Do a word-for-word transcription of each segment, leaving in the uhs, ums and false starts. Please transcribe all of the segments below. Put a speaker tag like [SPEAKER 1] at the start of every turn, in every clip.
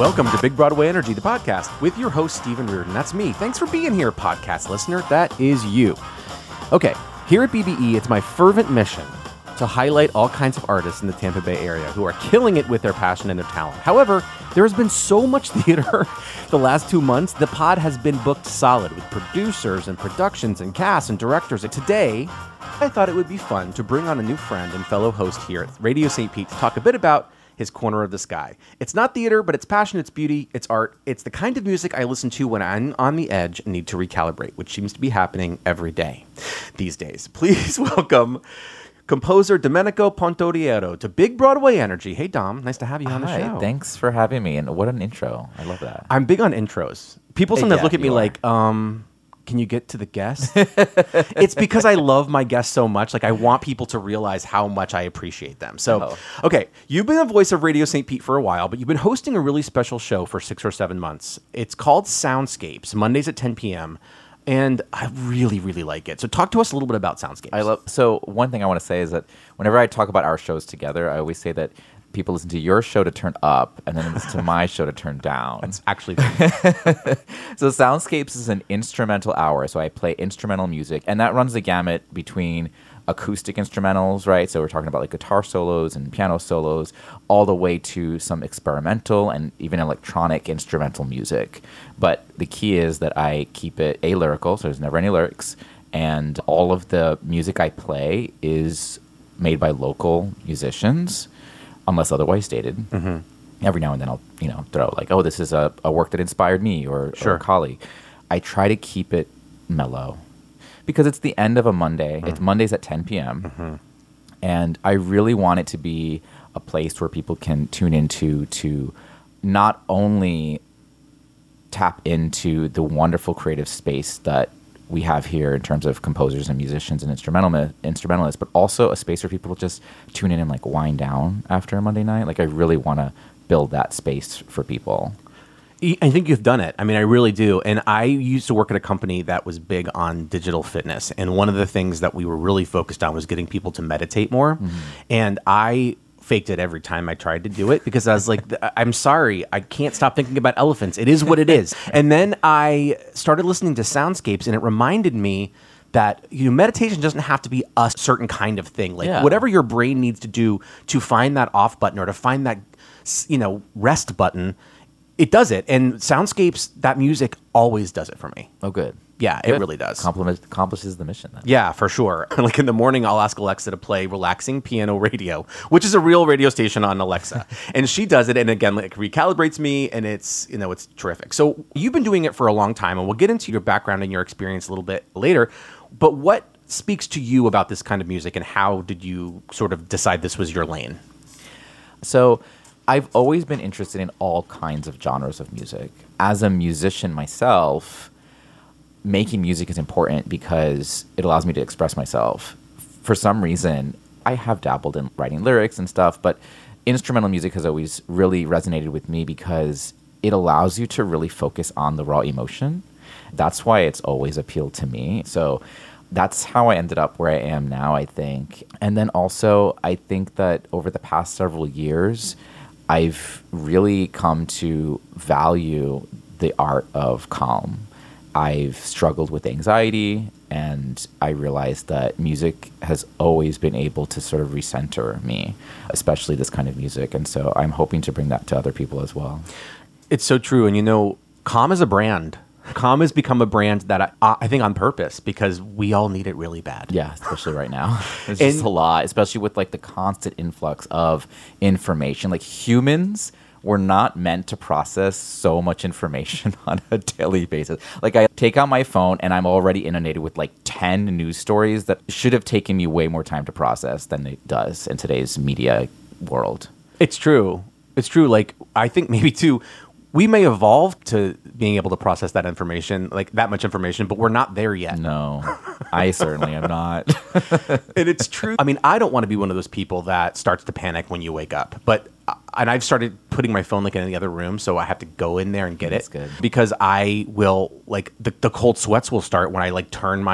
[SPEAKER 1] Welcome to Big Broadway Energy, the podcast, with your host, Stephen Reardon. That's me. Thanks for being here, podcast listener. That is you. Okay, here at B B E, it's my fervent mission to highlight all kinds of artists in the Tampa Bay area who are killing it with their passion and their talent. However, there has been so much theater the last two months, the pod has been booked solid with producers and productions and casts and directors. And today, I thought it would be fun to bring on a new friend and fellow host here at Radio Saint Pete to talk a bit about his corner of the sky. It's not theater, but it's passion, it's beauty, it's art. It's the kind of music I listen to when I'm on the edge and need to recalibrate, which seems to be happening every day these days. Please welcome composer Domenico Pontoriero to Big Broadway Energy. Hey, Dom. Nice to have you on
[SPEAKER 2] Hi,
[SPEAKER 1] the show.
[SPEAKER 2] Thanks for having me. And what an intro. I love that.
[SPEAKER 1] I'm big on intros. People sometimes
[SPEAKER 2] Yeah,
[SPEAKER 1] look at me
[SPEAKER 2] you are.
[SPEAKER 1] like, um... can you get to the guest? It's because I love my guests so much. Like, I want people to realize how much I appreciate them. So,
[SPEAKER 2] Oh.
[SPEAKER 1] okay, you've been the voice of Radio Saint Pete for a while, but you've been hosting a really special show for six or seven months. It's called Soundscapes, Mondays at ten p.m., and I really, really like it. So talk to us a little bit about Soundscapes.
[SPEAKER 2] I love. So one thing I want to say is that whenever I talk about our shows together, I always say that people listen to your show to turn up, and then listen to my show to turn down.
[SPEAKER 1] It's actually
[SPEAKER 2] So Soundscapes is an instrumental hour. So I play instrumental music, and that runs the gamut between acoustic instrumentals, right? So we're talking about like guitar solos and piano solos, all the way to some experimental and even electronic instrumental music. But the key is that I keep it alyrical, so there's never any lyrics, and all of the music I play is made by local musicians, unless otherwise stated.
[SPEAKER 1] Mm-hmm.
[SPEAKER 2] Every now and then I'll, you know, throw like, oh, this is a, a work that inspired me or,
[SPEAKER 1] Sure.
[SPEAKER 2] or a colleague. I try to keep it mellow because it's the end of a Monday.
[SPEAKER 1] Mm-hmm.
[SPEAKER 2] It's Mondays at ten p.m.
[SPEAKER 1] Mm-hmm.
[SPEAKER 2] And I really want it to be a place where people can tune into to not only tap into the wonderful creative space that we have here in terms of composers and musicians and instrumental instrumentalists, but also a space where people just tune in and like wind down after a Monday night. Like I really want to build that space for people.
[SPEAKER 1] I think you've done it. I mean, I really do. And I used to work at a company that was big on digital fitness. And one of the things that we were really focused on was getting people to meditate more. Mm-hmm. And I faked it every time I tried to do it because I was like, I'm sorry, I can't stop thinking about elephants. It is what it is. And then I started listening to Soundscapes, and it reminded me that, you know, meditation doesn't have to be a certain kind of thing. Like
[SPEAKER 2] Yeah.
[SPEAKER 1] whatever your brain needs to do to find that off button or to find that, you know, rest button, it does it. And Soundscapes, that music always does it for me.
[SPEAKER 2] Oh, good.
[SPEAKER 1] Yeah,
[SPEAKER 2] Good.
[SPEAKER 1] it really does.
[SPEAKER 2] Compliment, accomplishes the mission then.
[SPEAKER 1] Yeah, for sure. Like in the morning, I'll ask Alexa to play relaxing piano radio, which is a real radio station on Alexa. And she does it, and again, like recalibrates me, and it's, you know, it's terrific. So you've been doing it for a long time, and we'll get into your background and your experience a little bit later. But what speaks to you about this kind of music, and how did you sort of decide this was your lane?
[SPEAKER 2] So I've always been interested in all kinds of genres of music. As a musician myself, making music is important because it allows me to express myself. For some reason, I have dabbled in writing lyrics and stuff, but instrumental music has always really resonated with me because it allows you to really focus on the raw emotion. That's why it's always appealed to me. So that's how I ended up where I am now, I think. And then also, I think that over the past several years, I've really come to value the art of calm. I've struggled with anxiety, and I realized that music has always been able to sort of recenter me, especially this kind of music. And so I'm hoping to bring that to other people as well.
[SPEAKER 1] It's so true. And, you know, Calm is a brand. Calm has become a brand that I, I think on purpose, because we all need it really bad.
[SPEAKER 2] Yeah, especially right now. It's
[SPEAKER 1] And-
[SPEAKER 2] just a lot, especially with like the constant influx of information. Like humans were not meant to process so much information on a daily basis. Like I take out my phone and I'm already inundated with like ten news stories that should have taken me way more time to process than it does in today's media world.
[SPEAKER 1] It's true. It's true. Like, I think maybe too, we may evolve to being able to process that information, like that much information, but we're not there yet.
[SPEAKER 2] No, I certainly am not.
[SPEAKER 1] And it's true. I mean, I don't want to be one of those people that starts to panic when you wake up, but and I've started putting my phone like in the other room, so I have to go in there and get
[SPEAKER 2] That's
[SPEAKER 1] it.
[SPEAKER 2] good.
[SPEAKER 1] Because I will, like, the, the cold sweats will start when I like turn my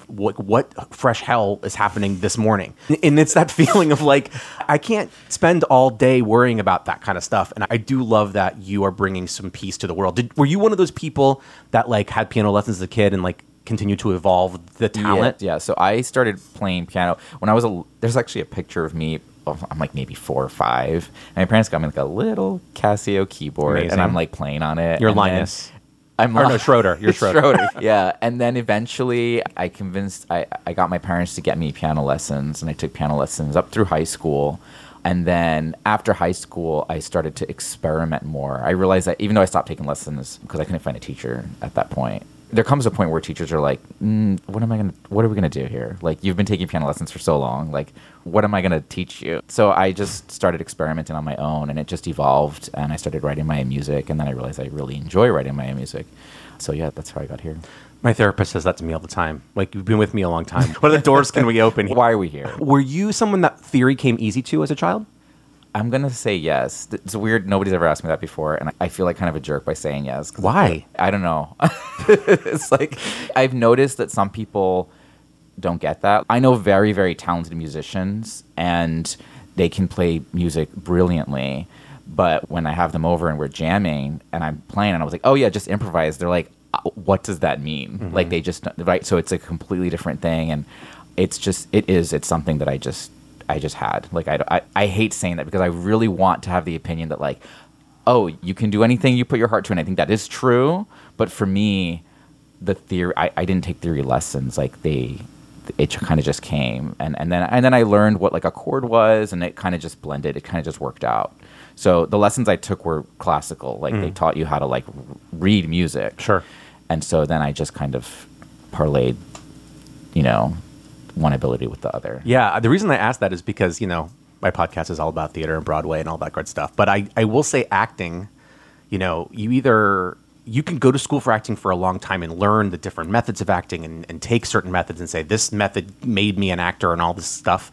[SPEAKER 1] what, what fresh hell is happening this morning? And it's that feeling of like, I can't spend all day worrying about that kind of stuff. And I do love that you are bringing some peace to the world. Did, were you one of those people that like had piano lessons as a kid and like continue to evolve the talent?
[SPEAKER 2] Yeah, yeah. So I started playing piano when I was a, there's actually a picture of me. I'm like maybe four or five. And my parents got me like a little Casio keyboard.
[SPEAKER 1] Amazing.
[SPEAKER 2] And I'm like playing on it.
[SPEAKER 1] You're
[SPEAKER 2] and
[SPEAKER 1] Linus.
[SPEAKER 2] I'm
[SPEAKER 1] Or
[SPEAKER 2] like,
[SPEAKER 1] no, Schroeder. You're Schroeder.
[SPEAKER 2] Schroeder. Yeah. And then eventually I convinced, I, I got my parents to get me piano lessons. And I took piano lessons up through high school. And then after high school, I started to experiment more. I realized that even though I stopped taking lessons because I couldn't find a teacher at that point, there comes a point where teachers are like, mm, what am I going to, what are we going to do here? Like, you've been taking piano lessons for so long. Like, what am I going to teach you? So I just started experimenting on my own, and it just evolved. And I started writing my own music. And then I realized I really enjoy writing my own music. So yeah, that's how I got here.
[SPEAKER 1] My therapist says that to me all the time. Like, you've been with me a long time. What other doors can we open?
[SPEAKER 2] Why are we here?
[SPEAKER 1] Were you someone that theory came easy to as a child?
[SPEAKER 2] I'm going to say yes. It's weird. Nobody's ever asked me that before. And I feel like kind of a jerk by saying yes.
[SPEAKER 1] Why?
[SPEAKER 2] I don't know. It's like, I've noticed that some people don't get that. I know very, very talented musicians, and they can play music brilliantly. But when I have them over and we're jamming and I'm playing and I was like, oh yeah, just improvise. They're like, what does that mean? Mm-hmm. Like they just, right. So it's a completely different thing. And it's just, it is, it's something that I just, I just had. Like, I, I, I hate saying that because I really want to have the opinion that like, oh, you can do anything you put your heart to. And I think that is true. But for me, the theory, I, I didn't take theory lessons. Like they, it kind of just came. And, and then, and then I learned what like a chord was, and it kind of just blended. It kind of just worked out. So the lessons I took were classical. Like mm. they taught you how to like read music.
[SPEAKER 1] Sure.
[SPEAKER 2] And so then I just kind of parlayed, you know, one ability with the other.
[SPEAKER 1] Yeah. The reason I asked that is because, you know, my podcast is all about theater and Broadway and all that great stuff. But I, I will say acting, you know, you either, you can go to school for acting for a long time and learn the different methods of acting and, and take certain methods and say, this method made me an actor and all this stuff.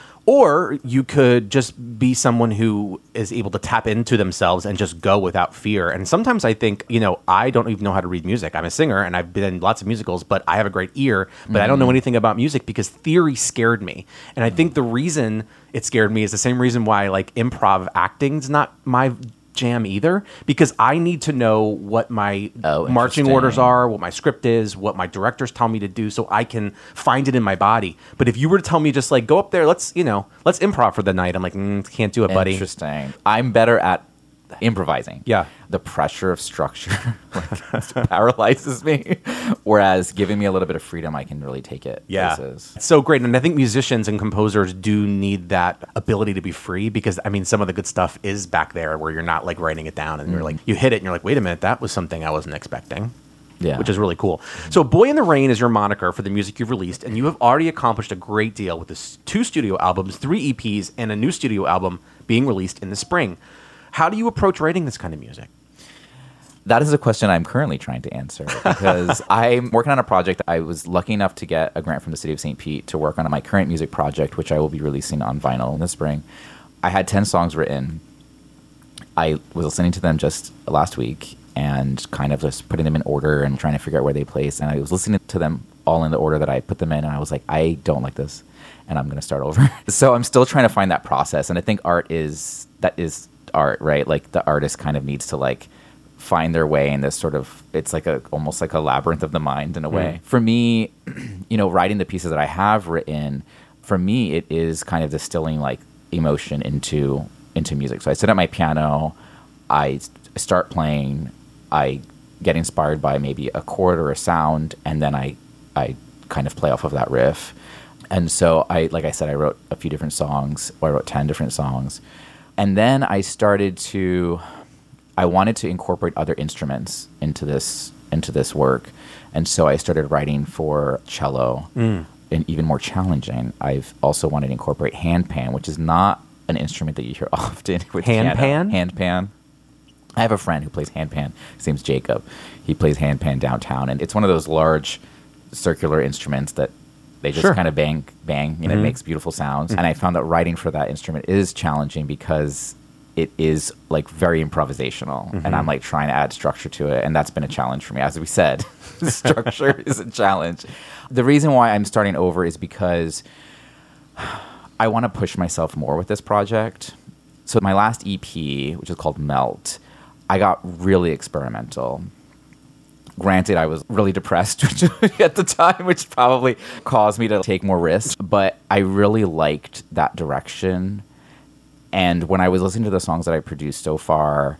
[SPEAKER 1] Or you could just be someone who is able to tap into themselves and just go without fear. And sometimes I think, you know, I don't even know how to read music. I'm a singer and I've been in lots of musicals, but I have a great ear, but mm-hmm. I don't know anything about music because theory scared me. And I think the reason it scared me is the same reason why like improv acting's not my jam either, because I need to know what my
[SPEAKER 2] oh,
[SPEAKER 1] marching orders are, what my script is, what my directors tell me to do, so I can find it in my body. But if you were to tell me just like go up there, let's you know, let's improv for the night, I'm like, mm, can't do it, buddy.
[SPEAKER 2] Interesting. I'm better at improvising.
[SPEAKER 1] Yeah.
[SPEAKER 2] The pressure of structure like, paralyzes me, whereas giving me a little bit of freedom, I can really take it
[SPEAKER 1] yeah.
[SPEAKER 2] places.
[SPEAKER 1] It's so great. And I think musicians and composers do need that ability to be free because, I mean, some of the good stuff is back there where you're not like writing it down and mm. you're like, you hit it and you're like, wait a minute, that was something I wasn't expecting. Yeah. Which is really cool. Mm-hmm. So Boy in the Rain is your moniker for the music you've released, and you have already accomplished a great deal with this two studio albums, three E Ps, and a new studio album being released in the spring. How do you approach writing this kind of music?
[SPEAKER 2] That is a question I'm currently trying to answer because I'm working on a project. I was lucky enough to get a grant from the city of Saint Pete to work on my current music project, which I will be releasing on vinyl in the spring. I had ten songs written. I was listening to them just last week and kind of just putting them in order and trying to figure out where they place. And I was listening to them all in the order that I put them in, and I was like, I don't like this, and I'm going to start over. So I'm still trying to find that process, and I think art is that is art, right? Like the artist kind of needs to like find their way in this sort of, it's like a almost like a labyrinth of the mind in a way. Mm. For me, you know, writing the pieces that I have written, for me, it is kind of distilling like emotion into into music. So I sit at my piano, I start playing, I get inspired by maybe a chord or a sound, and then I I kind of play off of that riff. And so I, like I said, I wrote a few different songs, or I wrote ten different songs. And then I started to, I wanted to incorporate other instruments into this into this work. And so I started writing for cello, mm. and even more challenging, I've also wanted to incorporate handpan, which is not an instrument that you hear often. With
[SPEAKER 1] handpan?
[SPEAKER 2] Handpan. I have a friend who plays handpan. His name's Jacob. He plays handpan downtown, and it's one of those large circular instruments that they just sure. kind of bang, bang, and mm-hmm. it makes beautiful sounds. Mm-hmm. And I found that writing for that instrument is challenging because it is like very improvisational, mm-hmm. and I'm like trying to add structure to it, and that's been a challenge for me. As we said, structure is a challenge. The reason why I'm starting over is because I want to push myself more with this project. So my last E P, which is called Melt, I got really experimental. Granted, I was really depressed at the time, which probably caused me to take more risks, but I really liked that direction. And when I was listening to the songs that I produced so far,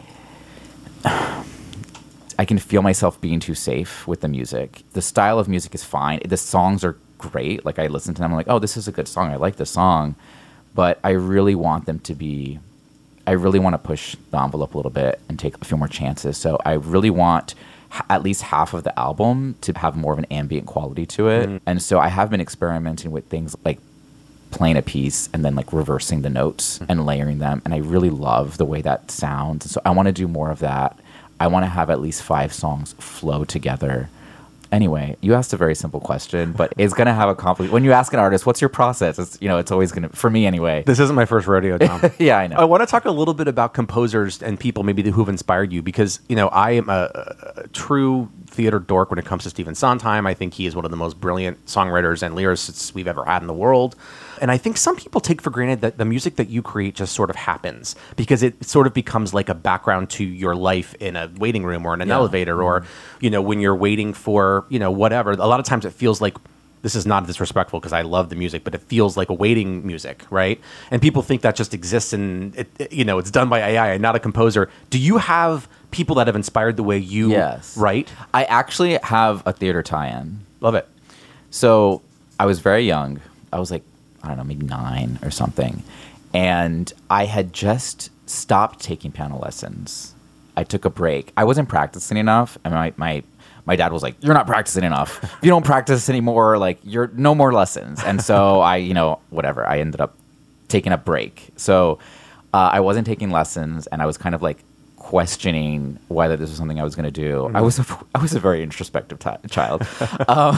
[SPEAKER 2] I can feel myself being too safe with the music. The style of music is fine. The songs are great. Like, I listen to them, I'm like, oh, this is a good song. I like this song. But I really want them to be, I really want to push the envelope a little bit and take a few more chances. So I really want h- at least half of the album to have more of an ambient quality to it. Mm-hmm. And so I have been experimenting with things like playing a piece and then like reversing the notes mm-hmm. and layering them. And I really love the way that sounds. So I want to do more of that. I want to have at least five songs flow together. Anyway, you asked a very simple question, but it's going to have a conflict. When you ask an artist, what's your process? It's, you know, it's always going to, for me anyway.
[SPEAKER 1] This isn't my first rodeo, Tom.
[SPEAKER 2] Yeah, I know.
[SPEAKER 1] I want to talk a little bit about composers and people maybe who've inspired you, because, you know, I am a, a true theater dork when it comes to Stephen Sondheim. I think he is one of the most brilliant songwriters and lyricists we've ever had in the world. And I think some people take for granted that the music that you create just sort of happens because it sort of becomes like a background to your life in a waiting room or in an yeah. elevator mm-hmm. or, you know, when you're waiting for, you know, whatever. A lot of times it feels like, this is not disrespectful because I love the music, but it feels like a waiting music, right? And people think that just exists and, it, it, you know, it's done by A I and not a composer. Do you have people that have inspired the way you
[SPEAKER 2] yes.
[SPEAKER 1] write?
[SPEAKER 2] I actually have a theater tie-in.
[SPEAKER 1] Love it.
[SPEAKER 2] So I was very young. I was like, I don't know, maybe nine or something. And I had just stopped taking piano lessons. I took a break. I wasn't practicing enough. And my, my, my dad was like, you're not practicing enough. If you don't practice anymore, like, you're no more lessons. And so I, you know, whatever. I ended up taking a break. So uh, I wasn't taking lessons, and I was kind of like questioning whether this was something I was going to do. Mm-hmm. I was a, I was a very introspective t- child. um,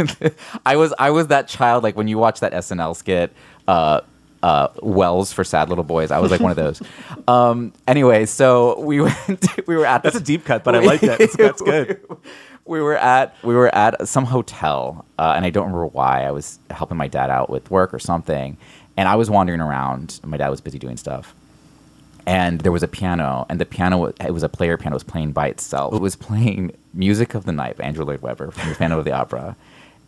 [SPEAKER 2] I was I was that child, like when you watch that S N L skit, uh, uh, Wells for Sad Little Boys. I was like one of those. Um, anyway, so we went. We were at.
[SPEAKER 1] That's
[SPEAKER 2] this,
[SPEAKER 1] a deep cut, but I like that. That's, that's good.
[SPEAKER 2] We were at we were at some hotel, uh, and I don't remember why. I was helping my dad out with work or something, and I was wandering around. My dad was busy doing stuff. And there was a piano, and the piano, it was a player piano, it was playing by itself. It was playing Music of the Night by Andrew Lloyd Webber from the Phantom of the Opera.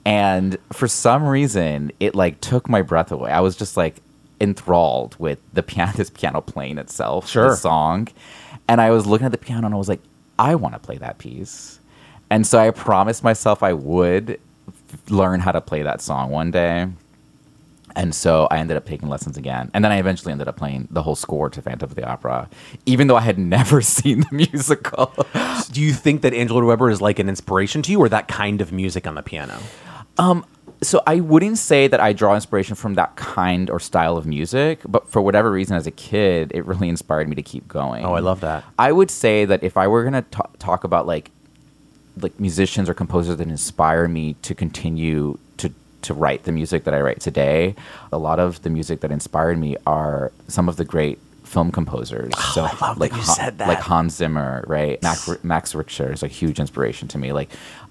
[SPEAKER 2] And for some reason, it like took my breath away. I was just like enthralled with the piano, this piano playing itself,
[SPEAKER 1] sure.
[SPEAKER 2] the song. And I was looking at the piano and I was like, I want to play that piece. And so I promised myself I would learn how to play that song one day. And so I ended up taking lessons again. And then I eventually ended up playing the whole score to Phantom of the Opera, even though I had never seen the musical.
[SPEAKER 1] Do you think that Andrew Lloyd Webber is like an inspiration to you, or that kind of music on the piano?
[SPEAKER 2] Um, so I wouldn't say that I draw inspiration from that kind or style of music, but for whatever reason as a kid, it really inspired me to keep going.
[SPEAKER 1] Oh, I love that.
[SPEAKER 2] I would say that if I were going to talk about like like musicians or composers that inspire me to continue to to write the music that I write today, a lot of the music that inspired me are some of the great film composers.
[SPEAKER 1] Oh,
[SPEAKER 2] so
[SPEAKER 1] I love
[SPEAKER 2] like
[SPEAKER 1] that you
[SPEAKER 2] Han,
[SPEAKER 1] said that.
[SPEAKER 2] Like Hans Zimmer, right? Max, Max Richter is a huge inspiration to me. Like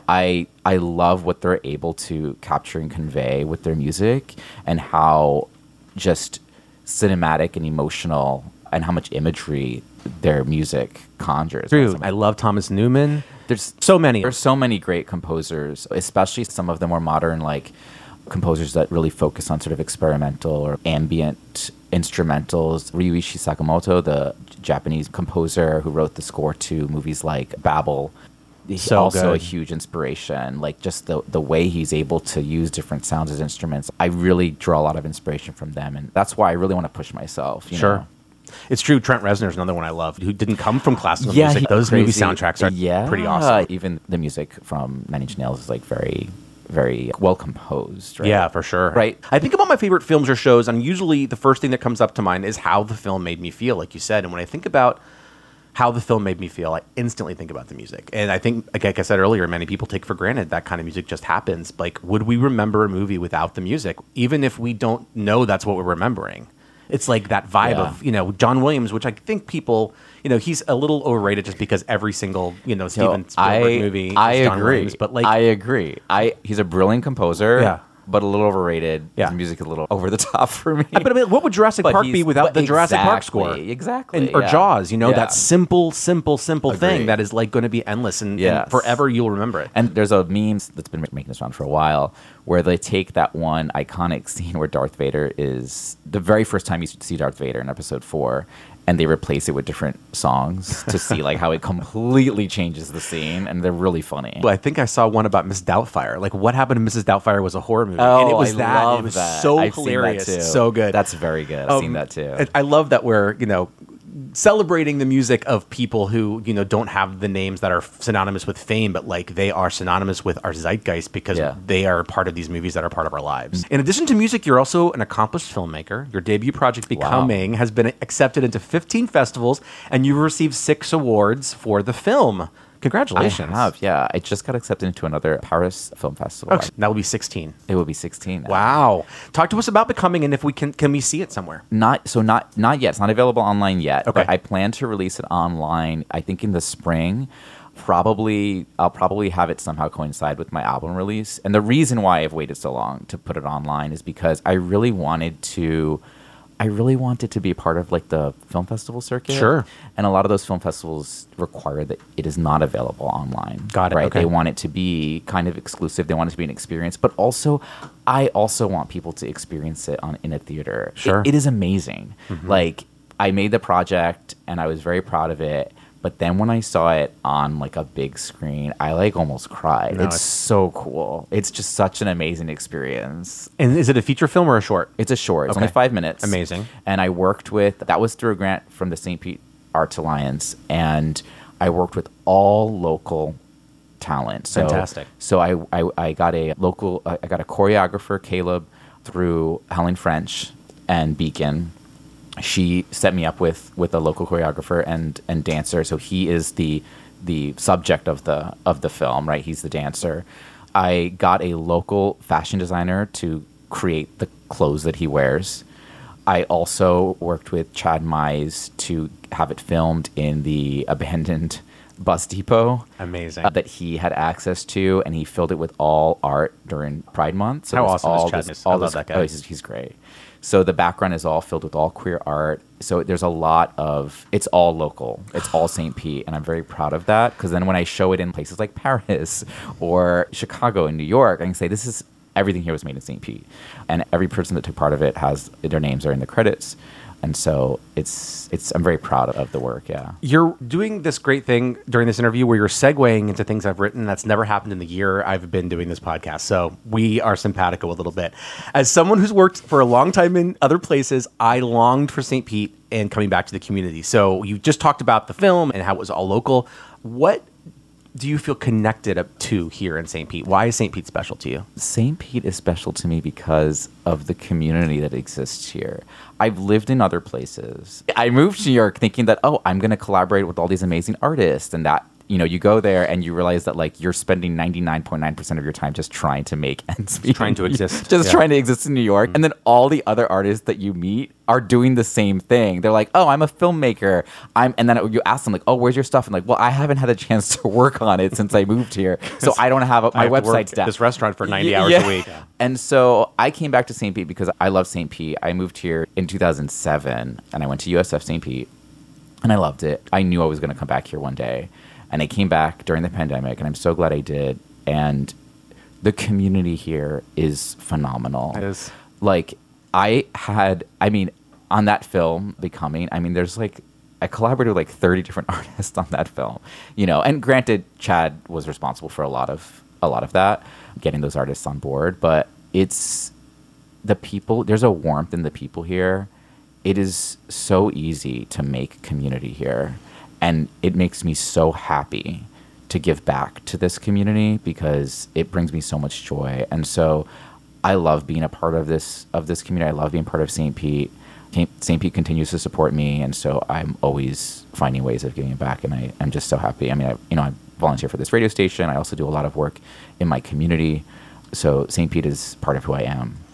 [SPEAKER 2] I I love what they're able to capture and convey with their music, and how just cinematic and emotional, and how much imagery their music conjures.
[SPEAKER 1] True. I love Thomas Newman.
[SPEAKER 2] There's
[SPEAKER 1] so many.
[SPEAKER 2] There's so many great composers, especially some of the more modern, like composers that really focus on sort of experimental or ambient instrumentals. Ryuichi Sakamoto, the Japanese composer who wrote the score to movies like Babel, he's
[SPEAKER 1] so
[SPEAKER 2] also
[SPEAKER 1] good.
[SPEAKER 2] a huge inspiration. Like just the the way he's able to use different sounds as instruments. I really draw a lot of inspiration from them, and that's why I really want to push myself. You
[SPEAKER 1] sure.
[SPEAKER 2] know?
[SPEAKER 1] It's true. Trent Reznor is another one I love, who didn't come from classical
[SPEAKER 2] yeah,
[SPEAKER 1] music. Those
[SPEAKER 2] crazy.
[SPEAKER 1] movie soundtracks are
[SPEAKER 2] yeah.
[SPEAKER 1] pretty awesome.
[SPEAKER 2] Even the music from Nine Inch Nails is like very, very well composed. Right?
[SPEAKER 1] Yeah, for sure.
[SPEAKER 2] Right.
[SPEAKER 1] I think about my favorite films or shows, and usually the first thing that comes up to mind is how the film made me feel, like you said. And when I think about how the film made me feel, I instantly think about the music. And I think, like, like I said earlier, many people take for granted that kind of music just happens. Like, would we remember a movie without the music, even if we don't know that's what we're remembering? It's like that vibe
[SPEAKER 2] Yeah.
[SPEAKER 1] of, you know, John Williams, which I think people, you know, he's a little overrated just because every single, you know,
[SPEAKER 2] So
[SPEAKER 1] Steven Spielberg
[SPEAKER 2] I,
[SPEAKER 1] movie
[SPEAKER 2] I
[SPEAKER 1] is John
[SPEAKER 2] agree.
[SPEAKER 1] Williams. But like,
[SPEAKER 2] I agree. I he's a brilliant composer.
[SPEAKER 1] Yeah.
[SPEAKER 2] But a little overrated.
[SPEAKER 1] Yeah.
[SPEAKER 2] His music is a little over the top for me.
[SPEAKER 1] but I mean, what would Jurassic
[SPEAKER 2] But
[SPEAKER 1] Park
[SPEAKER 2] he's-
[SPEAKER 1] be without
[SPEAKER 2] but
[SPEAKER 1] the Jurassic Park score?
[SPEAKER 2] exactly, Exactly.
[SPEAKER 1] And, or
[SPEAKER 2] yeah.
[SPEAKER 1] Jaws, you know,
[SPEAKER 2] Yeah.
[SPEAKER 1] that simple, simple, simple thing
[SPEAKER 2] Agreed.
[SPEAKER 1] that is like going to be endless and, and
[SPEAKER 2] Yes.
[SPEAKER 1] forever you'll remember it.
[SPEAKER 2] And there's a meme that's been making this round for a while where they take that one iconic scene where Darth Vader is the very first time you see Darth Vader in episode four, and they replace it with different songs to see like how it completely changes the scene, and they're really funny.
[SPEAKER 1] But I think I saw one about Miss Doubtfire. Like, what happened to Missus Doubtfire was a horror movie,
[SPEAKER 2] Oh,
[SPEAKER 1] and it was
[SPEAKER 2] I
[SPEAKER 1] that.
[SPEAKER 2] love
[SPEAKER 1] It was
[SPEAKER 2] that.
[SPEAKER 1] so
[SPEAKER 2] I've seen that
[SPEAKER 1] hilarious,
[SPEAKER 2] too.
[SPEAKER 1] so good.
[SPEAKER 2] That's very good. I've
[SPEAKER 1] Um,
[SPEAKER 2] seen that too.
[SPEAKER 1] I- I love that we're, you know, celebrating the music of people who, you know, don't have the names that are synonymous with fame, but like they are synonymous with our zeitgeist because
[SPEAKER 2] Yeah.
[SPEAKER 1] they are part of these movies that are part of our lives. In addition to music, you're also an accomplished filmmaker. Your debut project, Becoming, has been accepted into fifteen festivals, and you've received six awards for the film. Congratulations.
[SPEAKER 2] I have, yeah. I just got accepted into another Paris Film Festival.
[SPEAKER 1] Okay, that will be sixteen.
[SPEAKER 2] It will be sixteen. now.
[SPEAKER 1] Wow. Talk to us about Becoming and if we can can we see it somewhere?
[SPEAKER 2] Not so not not yet. It's not available online yet.
[SPEAKER 1] Okay.
[SPEAKER 2] But I plan to release it online. I think in the spring. Probably I'll probably have it somehow coincide with my album release. And the reason why I've waited so long to put it online is because I really wanted to. I really wanted to be a part of like the film festival circuit.
[SPEAKER 1] Sure.
[SPEAKER 2] And a lot of those film festivals require that it is not available online.
[SPEAKER 1] Got it,
[SPEAKER 2] Right.
[SPEAKER 1] okay.
[SPEAKER 2] They want it to be kind of exclusive. They want it to be an experience. But also, I also want people to experience it on in a theater. It-
[SPEAKER 1] Sure.
[SPEAKER 2] it is amazing.
[SPEAKER 1] Mm-hmm.
[SPEAKER 2] Like I made the project and I was very proud of it. But then when I saw it on like a big screen, I like almost cried.
[SPEAKER 1] No,
[SPEAKER 2] it's
[SPEAKER 1] it's-
[SPEAKER 2] so cool. It's just such an amazing experience.
[SPEAKER 1] And is it a feature film or a short?
[SPEAKER 2] It's a short. It's
[SPEAKER 1] Okay.
[SPEAKER 2] only five minutes.
[SPEAKER 1] Amazing.
[SPEAKER 2] And I worked with, that was through a grant from the Saint Pete Arts Alliance. And I worked with all local talent. So,
[SPEAKER 1] Fantastic.
[SPEAKER 2] So I, I, I got a local, I got a choreographer, Caleb, through Helen French and Beacon. She set me up with, with a local choreographer and, and dancer. So he is the the subject of the of the film, right? He's the dancer. I got a local fashion designer to create the clothes that he wears. I also worked with Chad Mize to have it filmed in the abandoned bus depot.
[SPEAKER 1] Amazing.
[SPEAKER 2] uh, that he had access to, and he filled it with all art during Pride Month. So
[SPEAKER 1] How
[SPEAKER 2] it was
[SPEAKER 1] awesome is
[SPEAKER 2] all
[SPEAKER 1] Chad
[SPEAKER 2] this-
[SPEAKER 1] Mize? I
[SPEAKER 2] all
[SPEAKER 1] love
[SPEAKER 2] this-
[SPEAKER 1] that guy.
[SPEAKER 2] Oh, he's, he's great. So the background is all filled with all queer art. So there's a lot of, it's all local. It's all Saint Pete. And I'm very proud of that because then when I show it in places like Paris or Chicago and New York, I can say this is, everything here was made in Saint Pete. And every person that took part of it has, their names are in the credits. And so it's, it's, I'm very proud of the work. Yeah.
[SPEAKER 1] You're doing this great thing during this interview where you're segueing into things I've written that's never happened in the year I've been doing this podcast. So we are simpatico a little bit. As someone who's worked for a long time in other places, I longed for Saint Pete and coming back to the community. So you just talked about the film and how it was all local. What do you feel connected up to here in Saint Pete? Why is Saint Pete special to you?
[SPEAKER 2] Saint Pete is special to me because of the community that exists here. I've lived in other places. I moved to New York thinking that, oh, I'm going to collaborate with all these amazing artists, and that, you know, you go there and you realize that like you're spending ninety-nine point nine percent of your time just trying to make ends meet.
[SPEAKER 1] trying to exist.
[SPEAKER 2] just
[SPEAKER 1] Yeah.
[SPEAKER 2] trying to exist in New York. And then all the other artists that you meet are doing the same thing. They're like, oh, I'm a filmmaker. I'm, and then you ask them like, oh, where's your stuff? And like, well, I haven't had a chance to work on it since I moved here. So I don't have a,
[SPEAKER 1] I
[SPEAKER 2] my
[SPEAKER 1] have to work
[SPEAKER 2] website's
[SPEAKER 1] at
[SPEAKER 2] down.
[SPEAKER 1] this restaurant for ninety
[SPEAKER 2] Y-
[SPEAKER 1] hours
[SPEAKER 2] yeah.
[SPEAKER 1] a week.
[SPEAKER 2] And so I came back to Saint Pete because I love Saint Pete. I moved here in two thousand seven and I went to U S F Saint Pete and I loved it. I knew I was going to come back here one day. And I came back during the pandemic and I'm so glad I did. And the community here is phenomenal.
[SPEAKER 1] It is.
[SPEAKER 2] Like I had, I mean, on that film, Becoming, I mean, there's like, I collaborated with like thirty different artists on that film, you know, and granted, Chad was responsible for a lot of, a lot of that, getting those artists on board, but it's the people, there's a warmth in the people here. It is so easy to make community here. And it makes me so happy to give back to this community because it brings me so much joy. And so I love being a part of this of this community. I love being part of Saint Pete. Saint Pete continues to support me, and so I'm always finding ways of giving back. And I, I'm just so happy. I mean, I, you know, I volunteer for this radio station. I also do a lot of work in my community. So Saint Pete is part of who I am.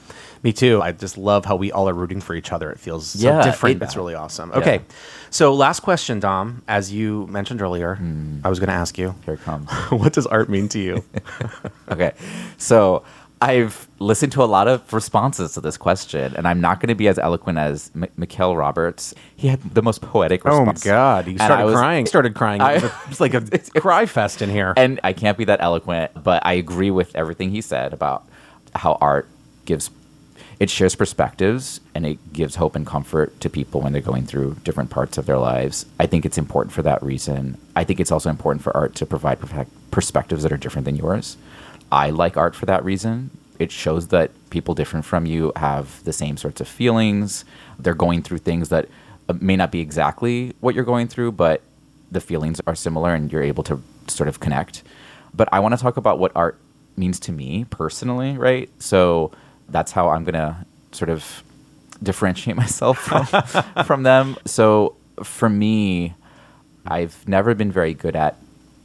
[SPEAKER 1] Me too. I just love how we all are rooting for each other. It feels so
[SPEAKER 2] Yeah,
[SPEAKER 1] different.
[SPEAKER 2] it-
[SPEAKER 1] It's really awesome. Okay.
[SPEAKER 2] Yeah.
[SPEAKER 1] So last question, Dom. As you mentioned earlier, I was going to ask you,
[SPEAKER 2] Here it comes.
[SPEAKER 1] what does art mean to you?
[SPEAKER 2] Okay. So I've listened to a lot of responses to this question, and I'm not going to be as eloquent as M- Mikhail Roberts. He had the most poetic
[SPEAKER 1] Oh, my
[SPEAKER 2] response.
[SPEAKER 1] God. You
[SPEAKER 2] And I
[SPEAKER 1] started
[SPEAKER 2] was-
[SPEAKER 1] crying. started crying.
[SPEAKER 2] I-
[SPEAKER 1] It was a- it's like a cry fest in here.
[SPEAKER 2] And I can't be that eloquent, but I agree with everything he said about how art gives, it shares perspectives and it gives hope and comfort to people when they're going through different parts of their lives. I think it's important for that reason. I think it's also important for art to provide perfec- perspectives that are different than yours. I like art for that reason. It shows that people different from you have the same sorts of feelings. They're going through things that uh, may not be exactly what you're going through, but the feelings are similar and you're able to sort of connect. But I want to talk about what art means to me personally, right? So that's how I'm going to sort of differentiate myself from, from them. So for me, I've never been very good at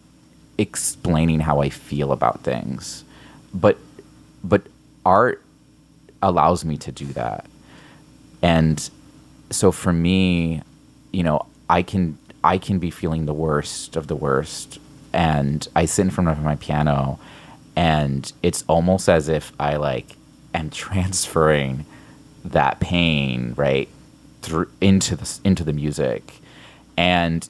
[SPEAKER 2] explaining how I feel about things. But but art allows me to do that. And so for me, you know, I can I can be feeling the worst of the worst, and I sit in front of my piano, and it's almost as if I like am transferring that pain right through into the into the music. And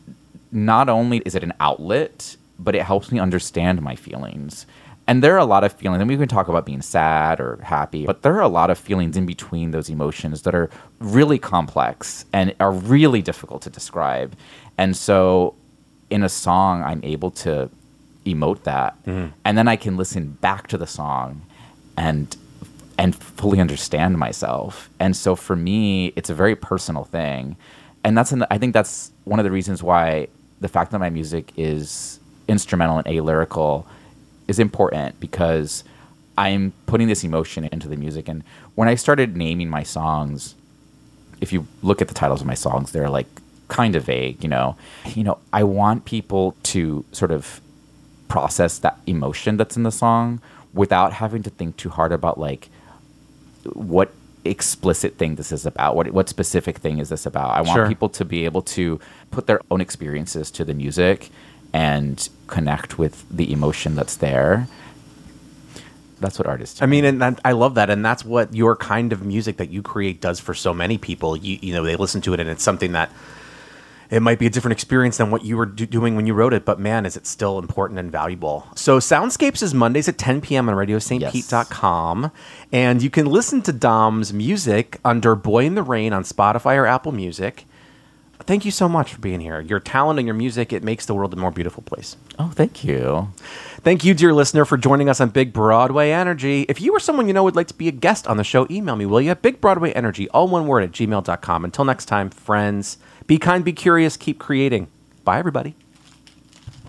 [SPEAKER 2] not only is it an outlet, but it helps me understand my feelings. And there are a lot of feelings, and we can talk about being sad or happy, but there are a lot of feelings in between those emotions that are really complex and are really difficult to describe. And so in a song, I'm able to emote that. Mm-hmm. And then I can listen back to the song and and fully understand myself. And so for me, it's a very personal thing. And that's an, I think that's one of the reasons why the fact that my music is instrumental and alyrical is important, because I'm putting this emotion into the music. And when I started naming my songs, if you look at the titles of my songs, they're like kind of vague, you know. You know, I want people to sort of process that emotion that's in the song without having to think too hard about like what explicit thing this is about, what what specific thing is this about. I want
[SPEAKER 1] Sure.
[SPEAKER 2] people to be able to put their own experiences to the music and connect with the emotion that's there. That's what art is to
[SPEAKER 1] I
[SPEAKER 2] me.
[SPEAKER 1] mean, and that, I love that, and that's what your kind of music that you create does for so many people. You, you know, they listen to it, and it's something that it might be a different experience than what you were do- doing when you wrote it, but man, is it still important and valuable. So Soundscapes is Mondays at ten p.m. on radio st pete dot com, and you can listen to Dom's music under Boy in the Rain on Spotify or Apple Music. Thank you so much for being here. Your talent and your music, it makes the world a more beautiful place.
[SPEAKER 2] Oh, thank you.
[SPEAKER 1] Thank you, dear listener, for joining us on Big Broadway Energy. If you or someone you know would like to be a guest on the show, email me, will you? Big Broadway Energy, all one word, at gmail dot com. Until next time, friends, be kind, be curious, keep creating. Bye, everybody.